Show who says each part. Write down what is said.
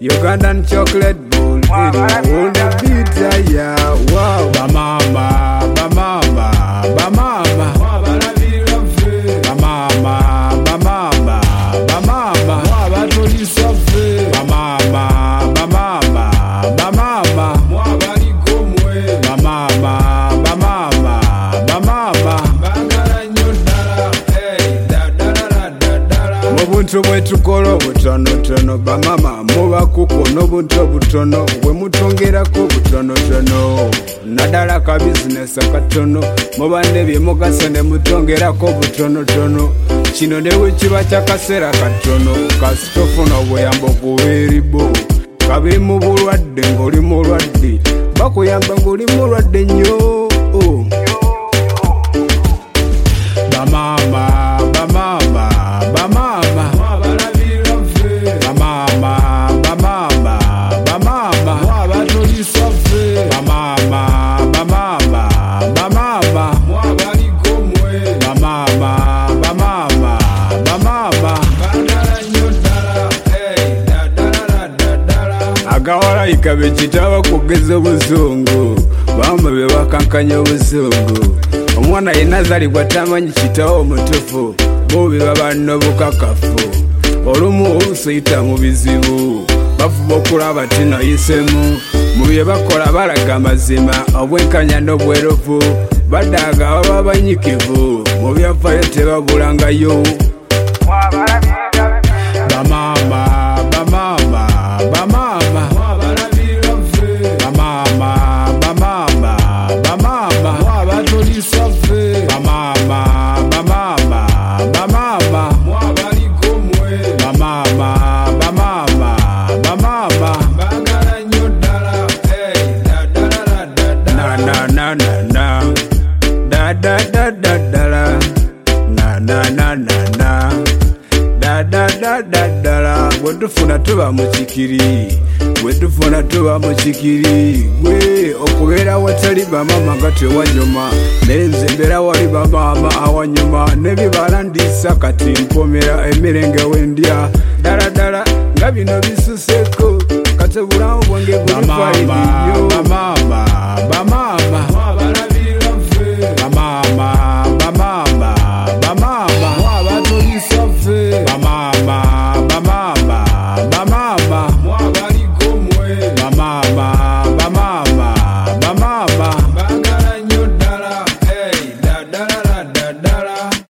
Speaker 1: Ugandan chocolate bowl. On the beat, yeah, wow. Bamama, bamama, bamama. Bamama, bamama, bamama. Bamama, bamama, bamama. Mubuntu bwetukola obutonotono bamama muba kuko n'obuntu butono bwe mutongerako butonotono naddala ka bizinesi akatono muba ne bye mugasa ne mutongerako butonotono kino ne bwe kiba kyakaseera katono kasitofuna obuyambo kubeeribo kabe mu bulwadde ng'oli mulwadde bakuyamba ng'oli mulwadde nnyo bamama bamama bamama agawala ikabe kitaba kugeza obuzungu bamba be bakankanya obuzungu omwana yenna azalibwa tamanyi kitawo omutufu bobe babanno bukakafu olumu olusiyita mu bizibu bafuba okulaba tinayisemu mu bye bakola balaga amazima obwenkanya n'obwerufu badaaga baba banyikivu mu byafaayo tebabulangayo bamama bamama bamama bwetufuna tuba mu kikiri gwe okubeera watali bamama nga tewanyuma nenze mbeera wali bamama awanyuma nebibala ndiisa kati mpomera emirenge wendya ddala nga bino bisuseko kati obulamu bwange bulifaibyo bamama bamama bamama bamama bamama